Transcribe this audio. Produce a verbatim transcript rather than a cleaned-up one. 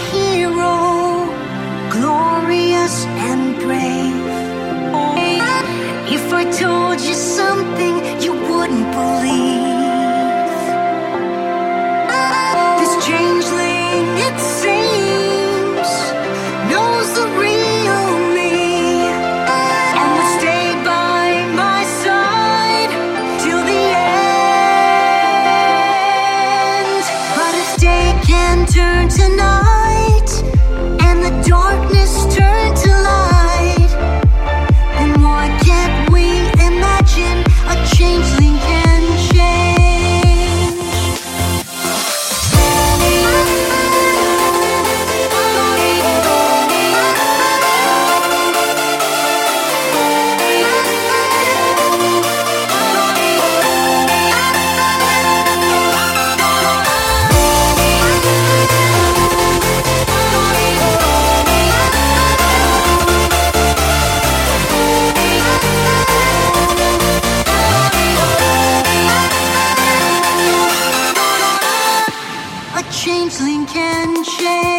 hero, glorious and brave. If I told you something you wouldn't believe, this changeling, it seems, knows the real me and will stay by my side till the end. But if day can turn to night and the darkness turn to light, then why can't we imagine a changeling can change? A changeling can change.